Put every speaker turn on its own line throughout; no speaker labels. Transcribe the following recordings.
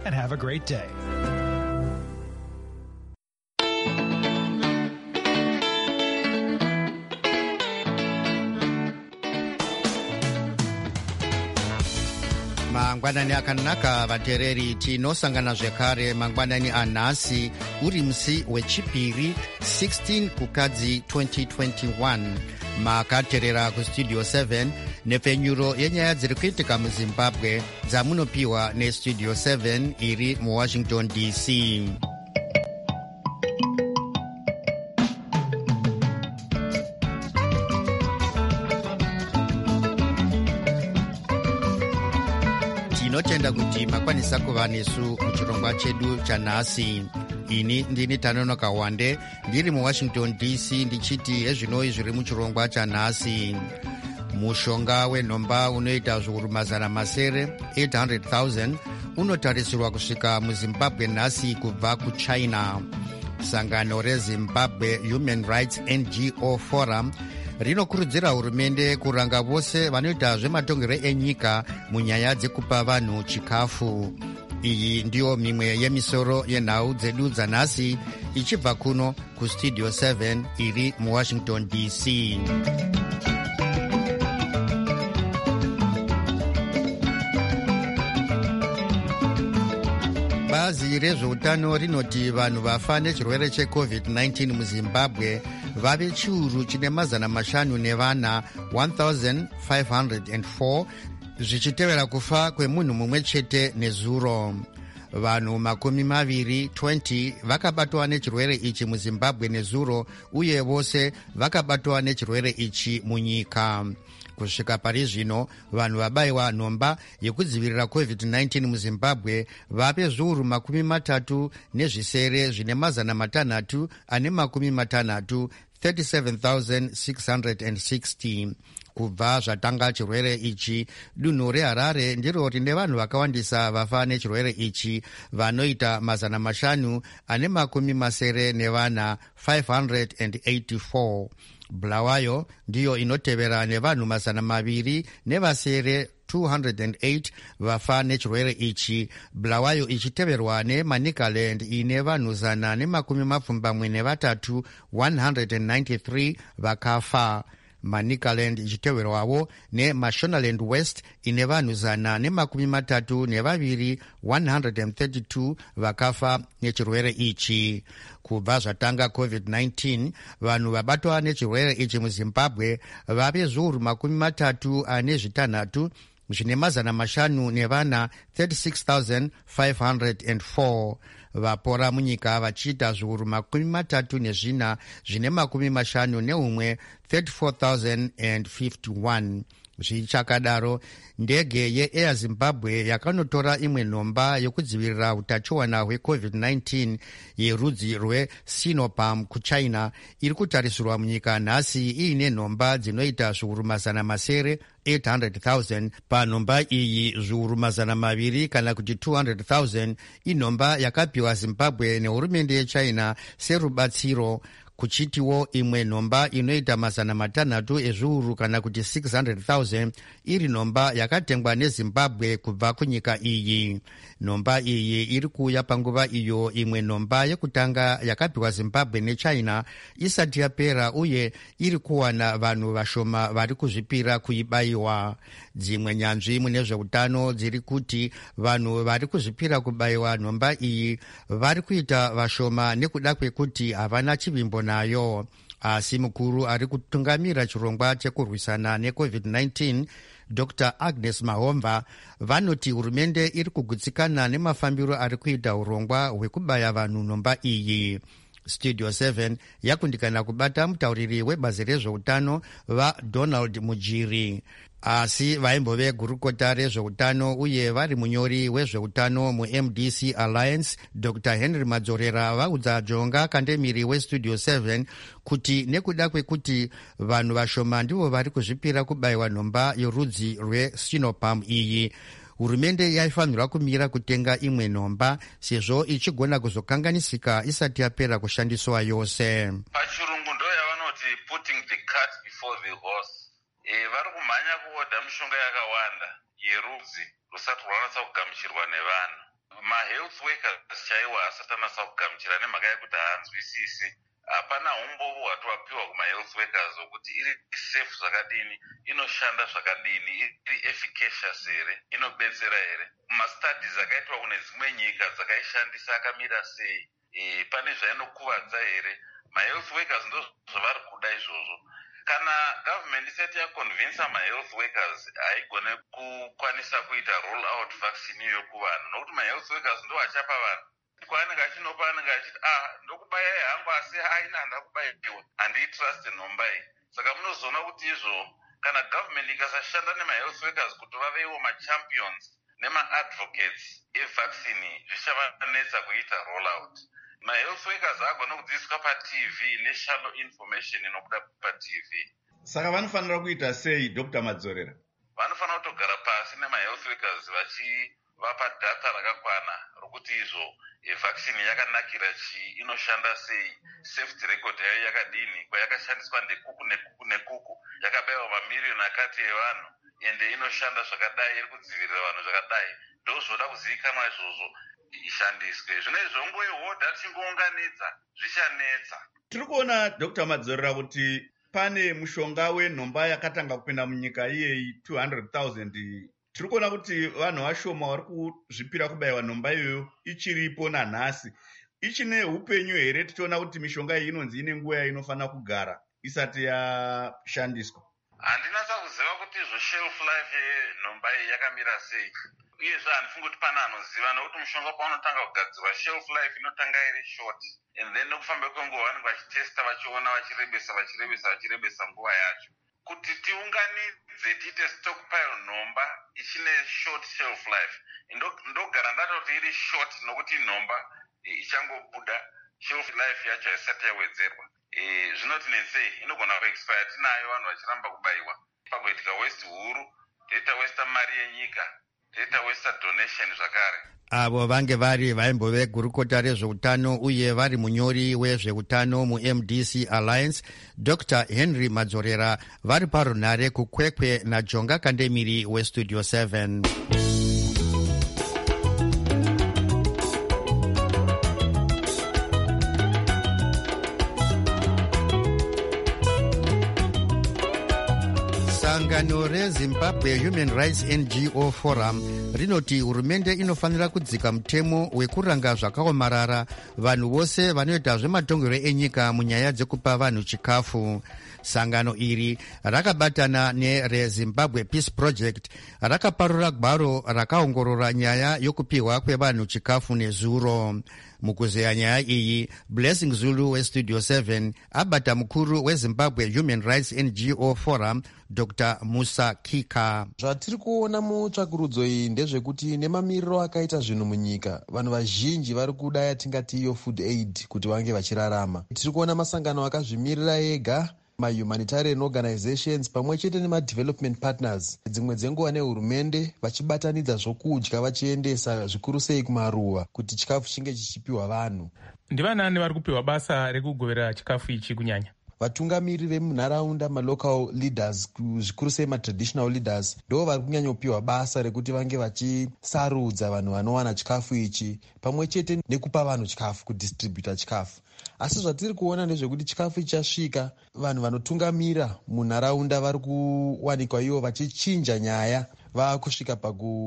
and have a great day.
mangwanani akanaka vateereri, tinosangana zvekare mangwanani anhasi uri musi wechipiri 16 kukadzi 2021. makateerera kustudio 7 nepfenyuro yenyaya dziri kuitika muzimbabwe dzamunopiwa nestudio 7 iri muwashington dc. tinotenda kuti makwanisa kuva nesu muchirongwa chedu chanhasi. ini ndini Tanonoka Wande ndiri muwashington dc ndichiti ezvinoi zviri muchirongwa chanhasi. mushonga wenhomba unoita zviuru 800,000 unotarisirwa kusvika muzimbabwe nhasi kubva kuchina. sangano rezimbabwe human rights ngo forum rinokurudzira hurumende kuranga vose vanoita zvematongerwo enyika munyaya dzekupa vanhu chikafu. iyi ndiyo mimwe yemisoro yenhau dzedu dzanhasi ichibva kuno kustudio 7 iri muwashington dc. bazi rezveutano rinoti vanhu vafa nechirwere checovid-19 muzimbabwe vave chiuru chine 504 1504 zvichitevera kufa kwemunhu mumwe chete nezuro. vanhu 20 vakabatwa nechirwere ichi muzimbabwe nezuro uye vose vakabatwa nechirwere ichi munyika. kusvika pari zvino vanhu vabayiwa nhomba yekudzivirira covid-19 muzimbabwe vave zviuru 30 nezvisere zvine 660 37,660. kubva zvatanga chirwere ichi, dunhu reharare ndiro rine vanhu vakawandisa vafa nechirwere ichi vanoita 584 584. bulawayo ndiyo inotevera nevanhu 200 208 vafa nechirwere ichi, bulawayo ichiteverwa nemanicaland ine vanhu 173 193 vakafa. manicaland ichiteverwawo nemashonaland west ine vanhu 132 132 vakafa nechirwere ichi. kubva zvatanga covid-19 vanhu vabatwa nechirwere ichi muzimbabwe vave zviuru 36 zvine 504 36,504. vapora munyika vachiita zviuru 34 zvine 51 34,051. zvichakadaro ndege yeair zimbabwe yakanotora imwe nhomba yokudzivirira utachiona hwecovid-19 yerudzi rwesinopharm kuchina iri kutarisirwa munyika nhasi iine nhomba dzinoita zviuru 800,000. panhomba iyi zviuru 200 kana kuti 200,000 inhomba yakapiwa zimbabwe nehurumende yechina serubatsiro, kuchitiwo imwe nhomba inoita 500 ezviuru kana kuti 600,000 iri nhomba yakatengwa nezimbabwe kubva kunyika iyi. nhomba iyi iri kuuya panguva iyo imwe nhomba yekutanga yakapiwa zimbabwe nechina isati yapera uye iri kuwana vanhu vashoma vari kuzvipira kuibayiwa. dzimwe nyanzvi mune zveutano dziri kuti vanhu vari kuzvipira kubayiwa nhomba iyi vari kuita vashoma nekuda kwekuti havana chivimbo nayo. asi mukuru ari kutungamira chirongwa chekurwisana necovid-19 dr agnes mahomva vanoti hurumende iri kugutsikana nemafambiro ari kuita urongwa hwekubaya vanhu nhomba iyi. studio 7 yakundikana kubata mutauriri webazi rezveutano vaDonald Mujiri. asi vaimbove gurukota rezveutano uye vari munyori wezveutano muMDC Alliance Dr Henry Madzorera vaudza jonga kandemiri westudio 7 kuti nekuda kwekuti vanhu vashoma ndivo vari kuzvipira kubayiwa nhomba yorudzi rwesinopharm iyi, hurumende yaifanirwa kumira kutenga imwe nhomba sezvo ichigona kuzokanganisika isati yapera kushandiswa yose.
pachirungu ndo yavanoti putting the cart before the horse. vari kumhanya kuodha mishonga yakawanda yerudzi rusati rwanatsa kugamuchirwa nevanhu. maheu mahealth workers chaiwo asati anasa kugamuchira nemhaka yekuti haanzwisisi. Hapana umbovo hwatowapiwa kumahealth workers wokuti iri safe zvakadini, inoshanda zvakadini, iri efficacious here, inobetsera here. Mumastudies akaitwa kune dzimwe nyika dzakaishandisa akamira sei, pane zvainokuvadza here. Mahealth workers ndo zvavari kuda izvozvo. Kana government isati yaconvinsa mahealth workers haigone kukwanisa kuita roll out vaccine iyo kuvanhu, nokuti mahealth workers ndo achapa vanhu kwaanenge achinopa, anenge achiti ndokubayai hangu asi aina handakubayiwa, handiitrust nhomba iyi. Saka munozoona kuti izvo kana government ikasashanda nemahealth workers kuti vaveiwo machampions nemaadvocates evaccine zvichavanetsa kuita roll out. Mahealth workers agone kudzidziswa patv neshallow information inobuda patv.
Saka vanofanira kuita sei, Dr. Madzorera?
Vanofanira kutogara pasi nemahealth workers vachivapa data rakakwana rokuti izvo vaccine yakanakira chii, inoshanda sei, safety record yayo yakadini, kwayakashandiswa ndekuku nekuku nekuku, yakabayiwa mamiliyoni akati evanhu, ende inoshanda zvakadai, iri kudzivirira vanhu zvakadai. Ndozvoda kuzivikanwa izvozvo ishandiswe. Zvino izvongoihodha tichingounganidza zvichanetsa.
Tiri kuona, Dr. Madzorera, kuti pane mushonga wenhomba yakatanga kupinda munyika iyeyi 200,000. Tiri kuona kuti vanhu vashoma vari kuzvipira kubayiwa nhomba iyoyo ichiripo nanhasi. Ichine upenyu here? Tichiona kuti mishonga iyi inonzi ine nguva yainofanira kugara isati yashandiswa.
Handinasa kuziva kuti izvo shelf life yenhomba iyi yakamira sei, uyezve handifungi kuti pana anoziva, nokuti mushonga paunotanga kugadzirwa shelf life inotanga iri short, and then nekufamba kwenguva vanenge vachitesta vachiona vachirebesa nguva yacho. Kuti tiunganidze tiite stockpile nhomba ichine short shelf life, ndogara ndati kuti iri short nokuti nhomba ichangobuda shelf life yacho haisati yawedzerwa. Zvinoti netsei inogona kuexpire, tinayo vanhu vachiramba kubayiwa. Pagoitika waste huru, toita waste mari yenyika, toita waste donation zvakare.
Avo vange vari vaimbove gurukota rezveutano uye vari munyori wezveutano muMDC Alliance, Dr. Henry Madzorera, vari parunhare kukwekwe naJonga Kandemiri weStudio 7. Sangano reZimbabwe Human Rights NGO Forum rinoti hurumende inofanira kudzika mutemo wekuranga zvakaomarara vanhu vose vanoita zvematongero enyika munyaya dzekupa vanhu chikafu. Sangano iri rakabatana nereZimbabwe Peace Project rakaparura gwaro rakaongorora nyaya yokupiwa kwevanhu chikafu nezuro. Mukuzeya nyaya iyi, Blessing Zulu weStudio 7 abata mukuru weZimbabwe Human Rights NGO Forum, Dr. Musa Kika.
Zvatiri kuona mutsvakurudzo iyi ndezvekuti nemamiriro akaita zvinhu munyika, vanhu vazhinji vari kuda yatingati iyo food aid kuti vange vachirarama. Tiri kuona masangano akazvimirira ega, mahumanitarian organizations pamwe chete nemadevelopment partners, dzimwe dzenguva nehurumende vachibatanidza zvokudya vachiendesa zvikuru sei kumaruwa kuti chikafu chinge chichipiwa vanhu.
Ndivanani vari kupiwa basa rekugovera chikafu ichi kunyanya?
Vatungamiri vemunharaunda, malocal leaders, zvikuru sei matraditional leaders, ndo vari kunyanyopiwa basa rekuti vange vachisarudza vanhu vanowana chikafu ichi pamwe chete nekupa vanhu chikafu, kudistributa chikafu. Asi zvatiri kuona ndezvekuti chikafu chichasvika, vanhu vanotungamira munharaunda vari kuwanikwa ivo vachichinja nyaya, vakusvika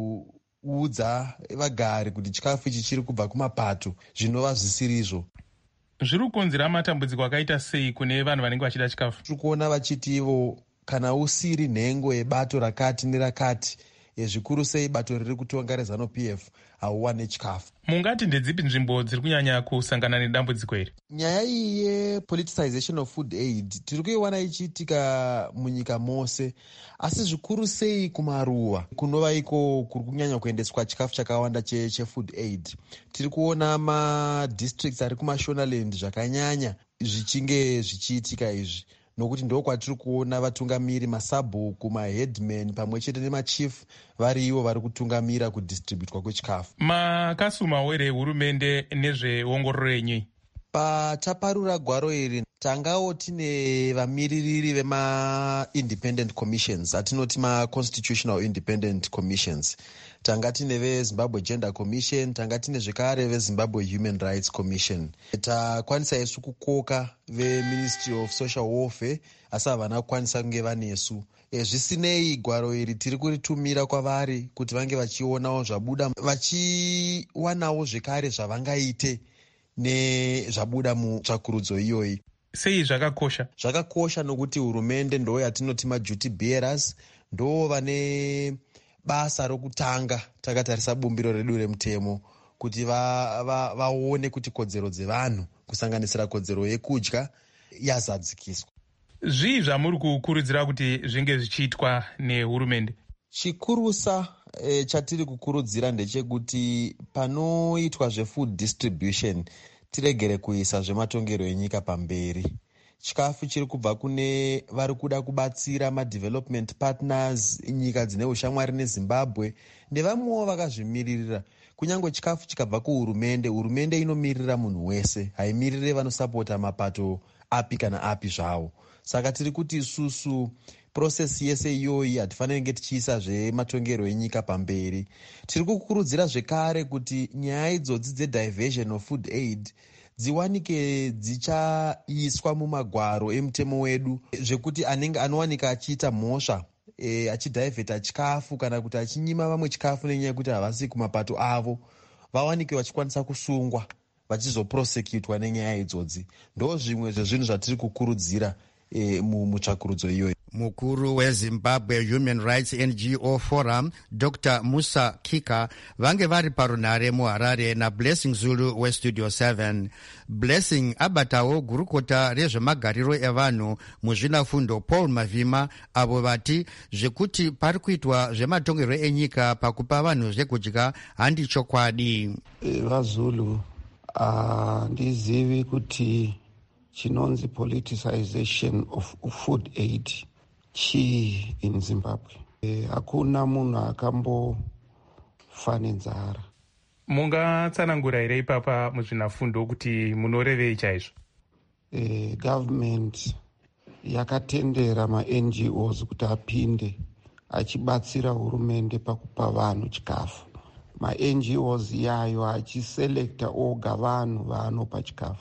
pakuudza vagari kuti chikafu ichi chiri kubva kumapato zvinova zvisirizvo.
Zviri kukonzera matambudziko akaita sei kune vanhu vanenge vachida chikafu?
Tiri kuona vachiti ivo kana usiri nhengo yebato rakati nerakati, zvikuru sei bato riri kutonga reZANU-PF, hauwane chikafu.
Mungati ndedzipi nzvimbo dziri kunyanya kusangana nedambudziko iri?
Nyaya iyi yepoliticization of food aid tiri kuiwana ichiitika munyika mose, asi zvikuru sei kumaruwa kunova iko kuri kunyanya kuendeswa chikafu chakawanda chefood aid. Tiri kuona madistricts ari kumashonaland zvakanyanya zvichinge zvichiitika izvi, nokuti ndo kwatiri kuona vatungamiri, masabhuku, maheadman pamwe chete nemachief vari ivo vari kutungamira kudistributwa kwechikafu.
Makasumawo here hurumende nezveongororo yenyu?
Pataparura gwaro iri tangawo tine vamiririri vema-independent commissions, atinoti ma-constitutional independent commissions. tanga tine vezimbabwe gender commission, tanga tine zvekare vezimbabwe human rights commission. Takwanisa isu kukoka veministry of social welfare asi havana kukwanisa kunge vanesu. Zvisinei gwaro iri tiri kuritumira kwavari kuti vange vachionawo zvabuda, vachiwanawo zvekare zvavangaite nezvabuda mutsvakurudzo iyoyi.
Sei zvakakosha?
Zvakakosha nokuti hurumende ndo yatinoti maduty bearers, ndo vane basa rokutanga takatarisa bumbiro redu remutemo kuti vaone kuti kodzero dzevanhu kusanganisira kodzero yekudya yazadzikiswa.
Zvii zvamuri kukurudzira kuti zvinge zvichiitwa nehurumende?
Chikurusa chatiri kukurudzira ndechekuti panoitwa zvefood distribution tiregere kuisa zvematongero enyika pamberi. Chikafu chiri kubva kune vari kuda kubatsira madevelopment partners, nyika dzine ushamwari neZimbabwe nevamwewo vakazvimiririra. Kunyange chikafu chikabva kuhurumende, hurumende inomirira munhu wese, haimirire vanosapota mapato api kana api zvawo. Saka tiri kuti isusu process yese iyoyi hatifaniri kunge tichiisa zvematongero enyika pamberi. Tiri kukurudzira zvekare kuti nyaya idzodzi dzediversion of food aid dziwanike dzichaiswa mumagwaro emutemo wedu, zvekuti anenge anowanika achiita mhosva achidhaivheta chikafu kana kuti achinyima vamwe chikafu nenyaya yekuti havasi kumapato avo, vawanike vachikwanisa kusungwa vachizoprosecutwa nenyaya idzodzi. Ndo zvimwe zvezvinhu zvatiri kukurudzira mutsvakurudzo iyoyi.
Mukuru weZimbabwe Human Rights NGO Forum Dr. Musa Kika vange vari parunhare muHarare naBlessing Zulu weStudio 7. Blessing abatawo gurukota rezvemagariro evanhu muzvinafundo Paul Mavhima avo vati zvekuti pari kuitwa zvematongero enyika pakupa vanhu zvekudya handi chokwadi.
VaZulu ndizivi kuti chinonzi politicization of food aid chii in Zimbabwe. Hakuna munhu akambofa nenzara.
Mungatsanangura here ipapa muzvinafundo kuti munorevei chaizvo?
Government yakatendera ma-NGOs kuti apinde achibatsira hurumende pakupa vanhu chikafu. Ma-NGOs yayo achiselekta oga vanhu vaanopa chikafu.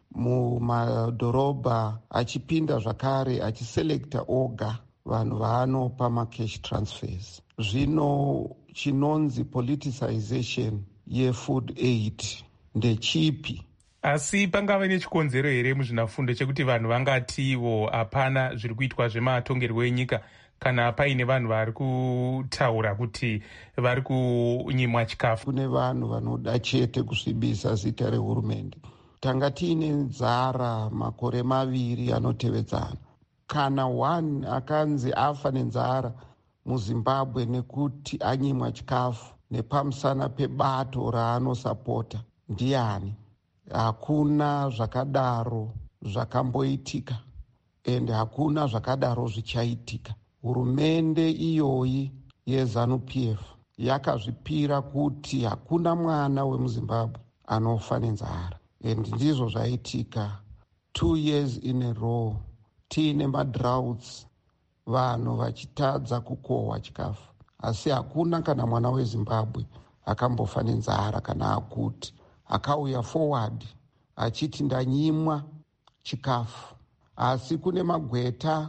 Mumadhorobha achipinda zvakare achiselekta oga vanhu vaanopa macash transfers. Zvino chinonzi politicization yefood aid ndechipi?
Asi pangava nechikonzero here muzvinafundo chekuti vanhu vangatiwo hapana zviri kuitwa zvematongerwo enyika kana paine vanhu vari kutaura kuti vari kunyimwa chikafu?
Kune vanhu vanoda chete kusvibisa zita rehurumende. Tanga tiine nzara makore 2 anotevedzana. Kana one akanzi afa nenzara muZimbabwe nekuti anyimwa chikafu nepamusana pebato raanosapota, ndiani? Hakuna zvakadaro zvakamboitika ende hakuna zvakadaro zvichaitika. Hurumende iyoyi yeZANU-PF yakazvipira kuti hakuna mwana wemuZimbabwe anofa nenzara. Ndizvo zvaitika 2 years in a row. Tiine madroughts, vanhu vachitadza kukohwa chikafu. Asi hakuna kana mwana weZimbabwe akambofa nenzara kana akuti akauya forward achiti ndanyimwa chikafu. Asi kune magweta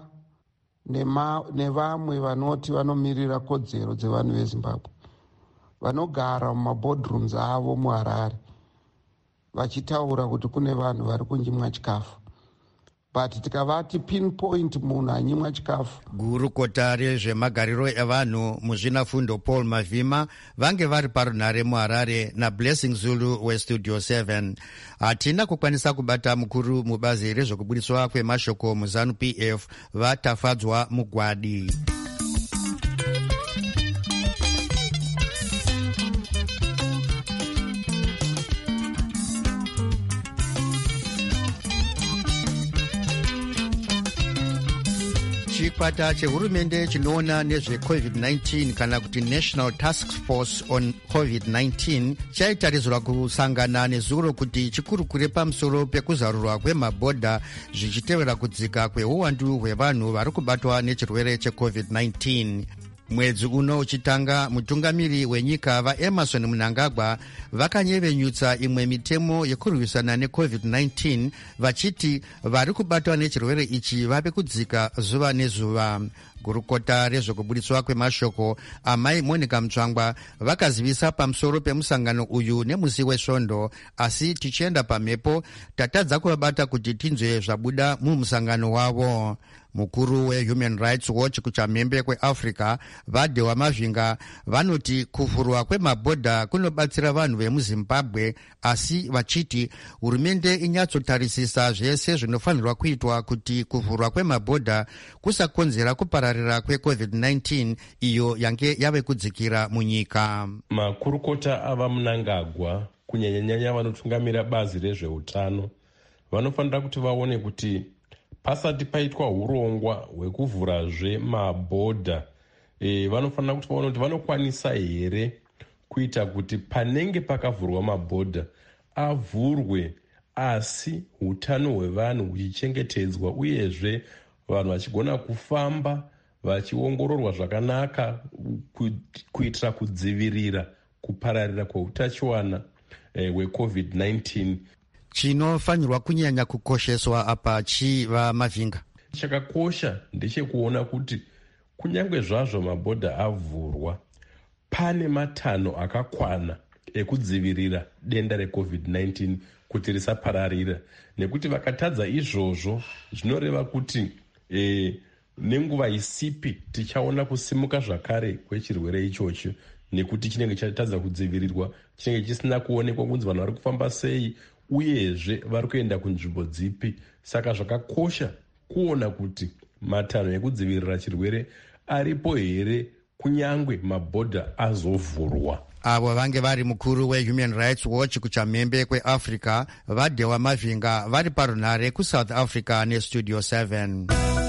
nevamwe vanoti vanomirira kodzero dzevanhu veZimbabwe vanogara mumaboardrooms avo muHarare vachitaura kuti kune vanhu vari kunyimwa chikafu. But tikavati pinpoint munhu anyimwa chikafu.
Gurukota rezvemagariro evanhu muzvinafundo Paul Mavhima vange vari parunhare muHarare naBlessing Zulu weStudio 7. Hatina kukwanisa kubata mukuru mubazi rezvokubudiswa kwemashoko muZANU-PF vatafadzwa mugwadi. Chikwata chehurumende chinoona nezveCovid-19 kana kuti National Task Force on COVID-19 chaitarizirwa kusangana nezuro kuti chikurukure pamusoro pekuzarurwa kwemabhodha zvichitevera kudzika kweuwandu hwevanhu vari kubatwa nechirwere cheCovid-19. Mwedzi uno uchitanga, mutungamiri wenyika vaEmerson Mnangagwa vakanyevenyutsa imwe mitemo yekurwisana neCovid-19 vachiti vari kubatwa nechirwere ichi vave kudzika zuva nezuva. Gurukota rezvekubudiswa kwemashoko amai Monica Mutsvangwa vakazivisa pamusoro pemusangano uyu nemusi wesvondo, asi tichienda pamhepo tatadza kuvabata kuti tinzwe zvabuda mumusangano wavo. Mukuru weHuman Rights Watch kuchamhembe kweAfrica Vadhewa Mavhinga vanoti kuvhurwa kwemabhodha kunobatsira vanhu vemuZimbabwe, asi vachiti hurumende inyatsotarisisa zvese zvinofanirwa kuitwa kuti kuvhurwa kwemabhodha kusakonzera kupararira kweCovid-19 iyo yange yave kudzikira munyika.
Makurukota ava Mnangagwa kunyanyanyanya vanotungamira bazi rezveutano vanofanira kuti vaone kuti pasati paitwa urongwa hwekuvhurazve mabhodha, vanofanira kuti vaone kuti vanokwanisa here kuita kuti panenge pakavhurwa mabhodha avhurwe asi utano hwevanhu huchichengetedzwa, uyezve vanhu vachigona kufamba vachiongororwa zvakanaka kuitira kudzivirira kupararira kweutachiwana hweCovid-19.
Chinofanirwa kunyanya kukosheswa apa chiva Mavhinga?
Chakakosha ndechekuona kuti kunyange zvazvo mabhodha avhurwa, pane matanho akakwana ekudzivirira denda reCovid-19 kuti risapararira, nekuti vakatadza izvozvo zvinoreva kuti nenguva isipi tichaona kusimuka zvakare kwechirwere ichocho, nekuti chinenge chatadza kudzivirirwa, chinenge chisina kuonekwa kunzi vanhu vari kufamba sei uyezve vari kuenda kunzvimbo dzipi. Saka zvakakosha kuona kuti matanho ekudzivirira chirwere aripo here kunyangwe mabhodha azovhurwa.
Avo vange vari mukuru weHuman Rights Watch kuchamhembe kweAfrica Vadhewa Mavhinga vari parunhare kuSouth Africa neStudio 7.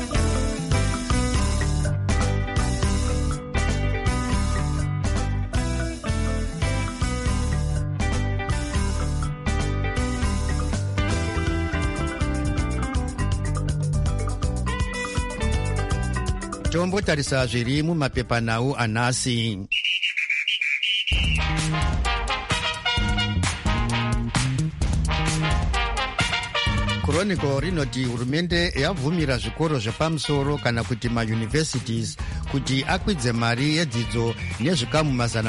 Tombotarisa zviri mumapepanhau anhasi. Chronicle rinoti hurumende yabvumira zvikoro zvepamusoro kana kuti mauniversities kuti akwidze mari yedzidzo nezvikamu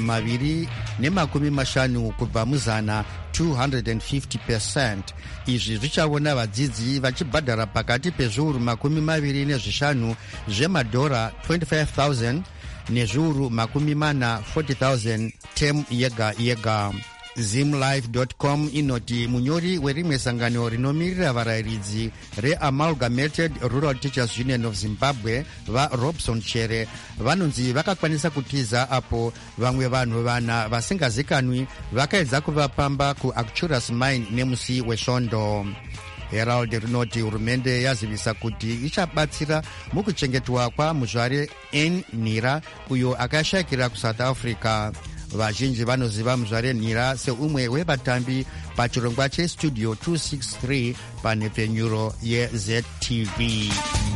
250 kubva muzana 250%. Izvi zvichaona vadzidzi vachibhadhara pakati pezviuru 25 zvemadhora 25,000 nezviuru 40,000 temu yega yega. Zimlife.com inoti munyori werimwe sangano rinomirira varayiridzi reAmalgamated Rural Teachers Union of Zimbabwe vaRobson Chere vanonzi vakakwanisa kutiza apo vamwe vanhu vana vasingazikanwi vakaedza kuvapamba kuActurus Mine nemusi wesvondo. Herald rinoti hurumende yazivisa kuti ichabatsira mukuchengetwa kwamuzvare N Nhira uyo akashayikira kuSouth Africa. Vazhinji vanoziva muzvare Nhira seumwe wevatambi pachirongwa cheStudio 263 panhepfenyuro yeZTV.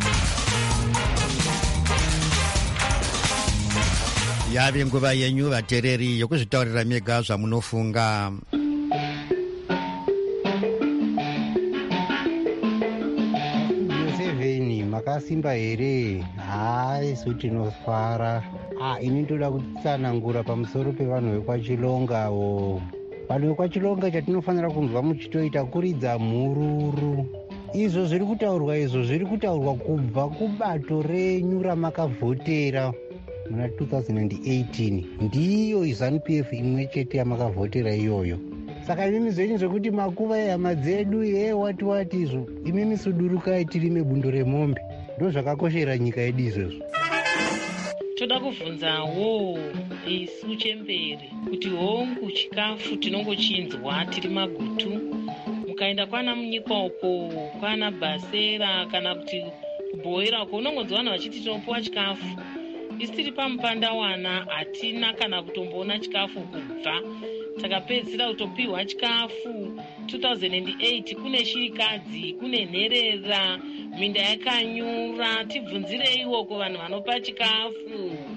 Yave nguva yenyu vateereri yokuzvitaurira mega zvamunofunga.
Makasimba here? Isu tinoswara. Ini ndoda kutsanangura pamusoro pevanhu vekwachilongawo. Vanhu vekwachilonga chatinofanira kunzwa muchitoita kuridza mhururu. Izvo zviri kutaurwa kubva kubato renyu ramakavhotera muna 2018. Ndiyo ZANU-PF imwe chete yamakavhotera iyoyo. Saka imimi zvenyu zvekuti makuva ehama dzedu wati izvo, imimi sudurukai tirime bundo remombe. Ndo zvakakoshera nyika yedu izvozvo.
Toda kubvunzawo isu chembere kuti hongu chikafu tinongochinzwa tiri magutu, mukaenda kwana munyika uko kwana Basera kana kuti kubhoera uko unongonzwa vanhu vachiti tinopuwa chikafu. Isi tiri pamupandawana hatina kana kutomboona chikafu kubva takapedzisira kutopiwa chikafu. 2008 kune shirikadzi, kune nherera, minda yakanyura. Tibvunzireiwo ko vanhu vanopa chikafu.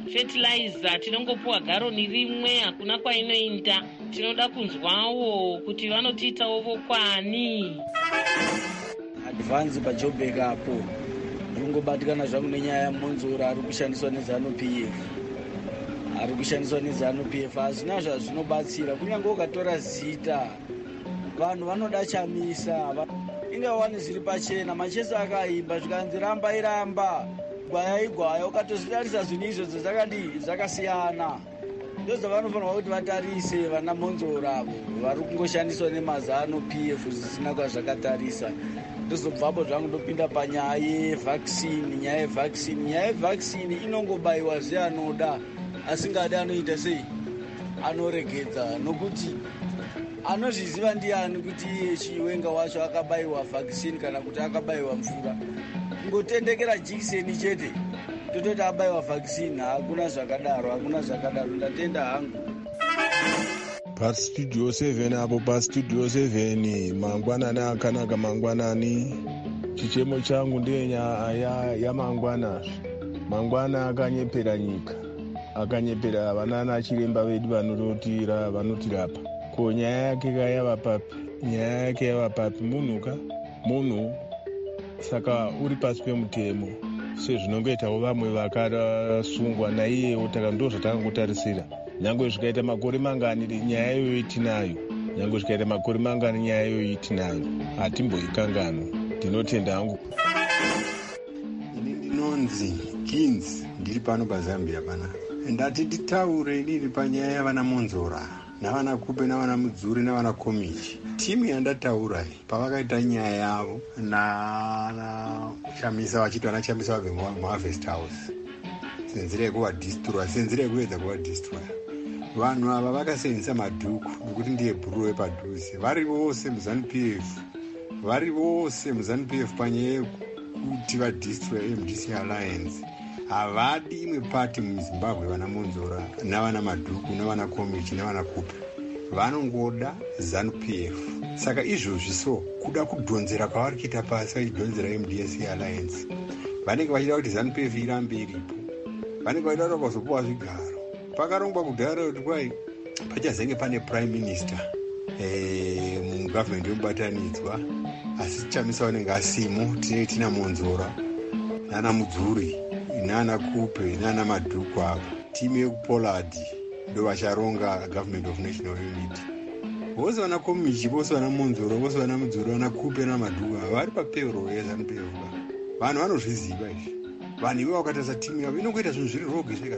fertilizer tinongopuwa garoni rimwe, hakuna kwainoinda. Tinoda kunzwawo kuti vanotiitawo vokwani.
Advance paJoburg apo ndingobatikana zvangu nenyaya yaMonzora ari kushandiswa neZANU-PF. Ari kushandiswa neZANU-PF hazvina zvazvinobatsira. Kunyange ukatora zita vanhu vanoda chamisa. Ingawani zviri pachena, Manchester akaimba zvikanzi ramba iramba, gwaya igwaya, ukatozvitarisa zvinhu izvozvo zvakasiyana. Ndozvavanofanirwa kuti vatarise vana Monzora vari kungoshandiswa nemaZANU-PF zvisina kwazvakatarisa. Ndozobvapo zvangu ndopinda panyaya yevaccine. Nyaya yevaccine inongobayiwa zveanoda, asingadi anoita sei, anoregedza, nokuti anozviziva ndiani kuti iye chiwenga wacho akabayiwa vaccine kana kuti akabayiwa mvura. Ngotendekera jikiseni chete tototi abayiwa vaccine. Hakuna zvakadaro. Ndatenda hangu.
Pastudio 7 apo pastudio 7 mangwanani akanaka. Mangwanani chichemo changu ndenyaya yamangwana. Mangwana akanyepera nyika, akanyepera vanana chiremba vedu vanotirapa. Ko nyaya yake yava papi munhu saka uri pasi pemutemo sezvinongoitawo vamwe vakasungwa naiyewo. Ndo zvatangotarisira. Nyange zvikaita makore mangani nyaya iyoyo tinayo, hatimboikanganwa. Ndinotenda hangu.
Ini ndinonzi Kings, ndiri pano paZambia pana. Ndati nditaure ndiri panyaya yavana Monzora navana Kupe navana Mudzuri navana Komichi. Timu yandataura pavakaita nyaya yavo na Chamisa, vachiti vana Chamisa vabve muHarvest House, senzira yekuedza kuvadestroya. Vanhu ava vakasenzesa madhuku nokuti ndiye bhuru wepadhuze. Vari vose muZANU-PF panyaya yekuti vadestroya MDC Alliance. Havadi imwe pati muZimbabwe vana Monzora navana Madhuku navana Komichi navana Kupe. Vanongoda ZANU-PF. Saka izvozvi kuda kudhonzera kwavari kuita pasi vachidhonzera MDC Alliance. Vanenge vachida kuti ZANU-PF irambe iripo. Vanenge vachida kuti vakazopuwa zvigaro. Pakarongwa kudhara kuti kwai pachazenge pane prime minister mugavhmendi yomubatanidzwa, asi Chamisa vanenge asimo. Tina Monzora nana Mudzuri nana Kupe nana Madhuku apa. Timu yekuPollard ndo vacharonga government of national unity. Vose vana Komichi, vose vana Monzora, vose vana Mudzuri, vana Kupe nana Madhuku vari papayroll yeZANU-PF. Vanhu vanozviziva izvi. Vanhu ivo vakatarisa timu yavo inongoita zvinhu zviri roge zvega.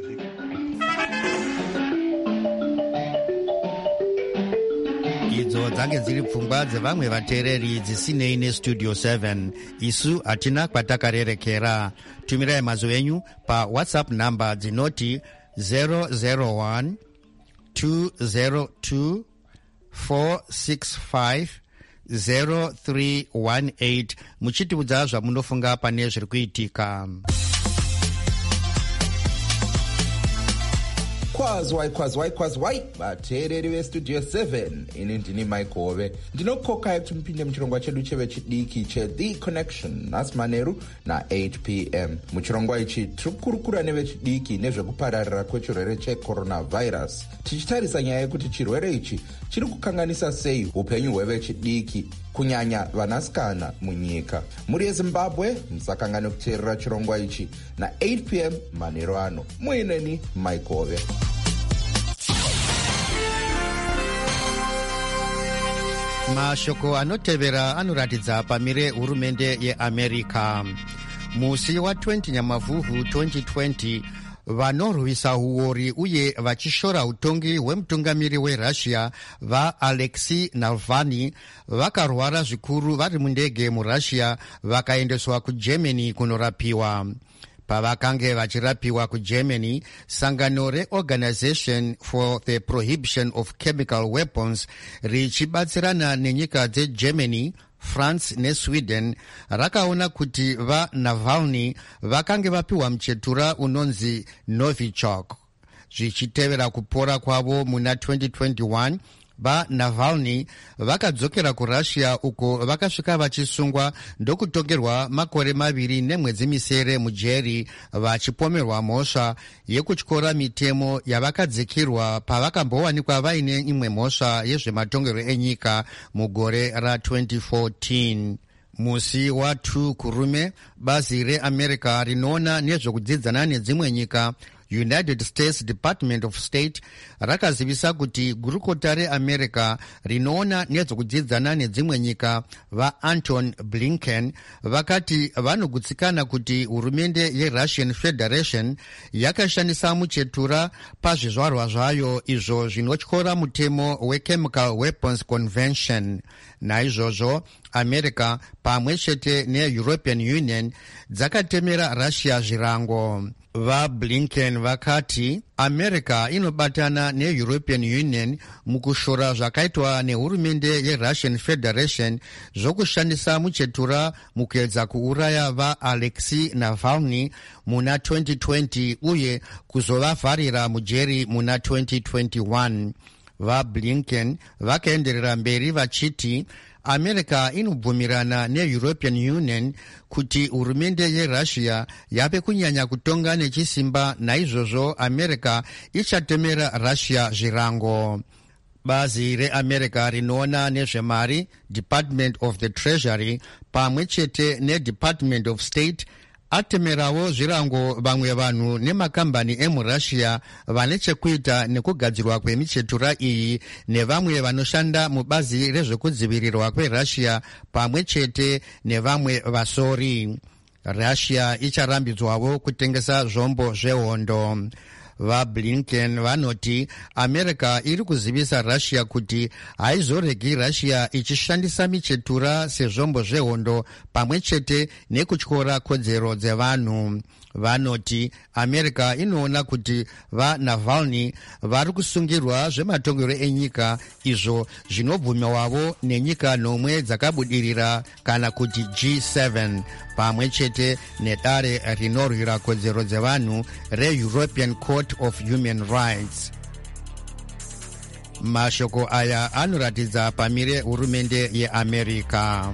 Idzo dzange dziri pfungwa dzevamwe vateereri dzisinei nestudio 7. Isu hatina kwatakarerekera. Tumirai mazwi enyu paWhatsApp namba dzinoti 001 202 465 0318 muchitiudza zvamunofunga pane zviri kuitika.
Kwazwai vateereri vestudio 7. Ini ndini Mike Hove. Ndinokokai kuti mupinde muchirongwa chedu chevechidiki cheThe Connection nhasi manheru na8 p.m. Muchirongwa ichi tiri kukurukura nevechidiki nezvekupararira kwechirwere checoronavirus, tichitarisa nyaya yekuti chirwere ichi chiri kukanganisa sei upenyu hwevechidiki, kunyanya vanasikana munyika. Muri yeZimbabwe musakangane kuteerera chirongwa ichi na8 p.m. manheru ano. Muineni Mike Hove.
Mashoko anotevera anoratidza pamire hurumende yeAmerica. Musi wa20 Nyamavhuvhu 2020 vanorwisa uori uye vachishora utongi hwemutungamiri weRussia vaAlexei Navalny vakarwara zvikuru vari mundege muRussia vakaendeswa kuGermany kunorapiwa. Pavakange vachirapiwa kuGermany, sangano reOrganization for the Prohibition of Chemical Weapons richibatsirana nenyika dzeGermany, France neSweden rakaona kuti vaNavalny vakange vapiwa muchetura unonzi Novichok. Zvichitevera kupora kwavo muna 2021, vaNavalny vakadzokera kurussia uko vakasvika vachisungwa ndokutongerwa makore 2 nemwedzi misere mujeri vachipomerwa mhosva yekutyora mitemo yavakadzikirwa pavakambowanikwa vaine imwe mhosva yezvematongerwo enyika mugore ra2014. Musi wa2 kurume, bazi reAmerica rinoona nezvekudzidzana nedzimwe nyika United States Department of State rakazivisa kuti gurukota reAmerica rinoona nezvekudzidzana nedzimwe nyika vaAnton Blinken vakati vanogutsikana kuti hurumende yeRussian Federation yakashandisa muchetura pazvizvarwa zvayo izvo zvinotyora mutemo weChemical Weapons Convention. Naizvozvo America pamwe chete neEuropean Union dzakatemera Russia zvirango. VaBlinken vakati America inobatana neEuropean Union mukushora zvakaitwa nehurumende yeRussian Federation zvokushandisa muchetura mukuedza kuuraya vaAlexei Navalny muna 2020 uye kuzovavharira mujeri muna 2021. VaBlinken vakaenderera mberi vachiti America inobvumirana neEuropean Union kuti hurumende yeRussia yave kunyanya kutonga nechisimba, naizvozvo America ichatemera Russia zvirango. Bazi reAmerica rinoona nezvemari Department of the Treasury pamwe chete neDepartment of State atemerawo zvirango vamwe vanhu nemakambani emuRussia vane chekuita nekugadzirwa kwemichetura iyi nevamwe vanoshanda mubazi rezvekudzivirirwa kweRussia pamwe chete nevamwe vasori. Russia icharambidzwawo kutengesa zvombo zvehondo. VaBlinken vanoti America iri kuzivisa Russia kuti haizoregi Russia ichishandisa michetura sezvombo zvehondo pamwe chete nekutyora kodzero dzevanhu. Vanoti America inoona kuti vaNavalny vari kusungirwa zvematongerwo enyika izvo zvinobvumiwavo nenyika nomwe dzakabudirira kana kuti G7 pamwe chete nedare rinorwira kodzero dzevanhu reEuropean Court of Human Rights. Mashoko aya anoratidza pamire hurumende yeAmerica.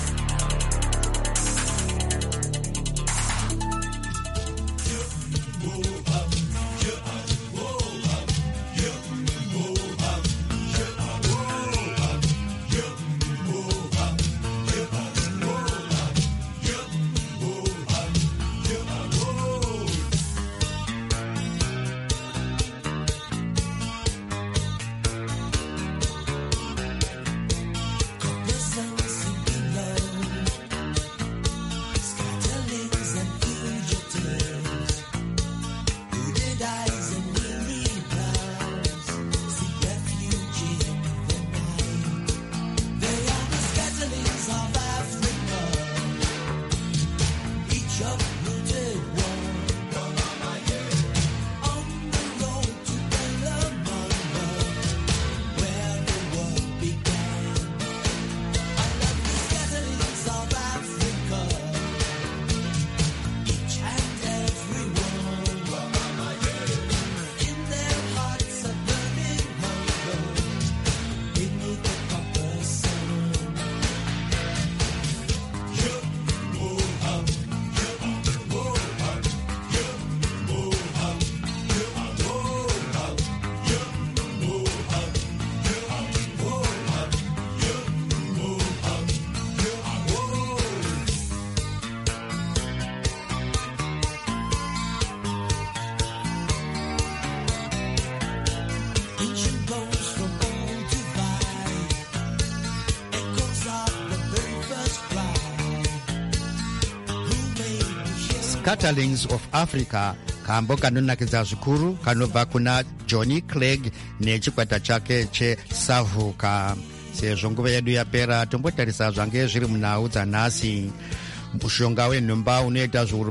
Scatterlings of Africa kambo kanonakidza zvikuru kanobva kuna Johnny Clegg nechikwata chake cheSavuka. Sezvo nguva yedu yapera, tombotarisa zvange zviri munhau dzanhasi. Mushonga wenhumba unoita zviuru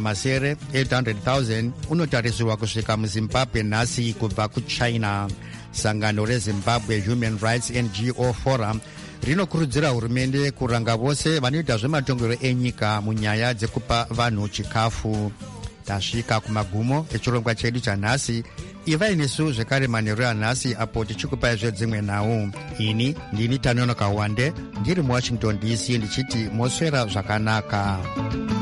800,000 unotarisirwa kusvika muZimbabwe nhasi kubva kuChina. Sangano reZimbabwe Human Rights NGO Forum rinokurudzira hurumende kuranga vose vanoita zvematongerwo enyika munyaya dzekupa vanhu chikafu. Tasvika kumagumo echirongwa chedu chanhasi. imvai nesu zvekare manheru anhasi apo tichikupai zvedzimwe nhau. Ini ndini Tanono Kawande ndiri muwashington DC ndichiti moswera zvakanaka.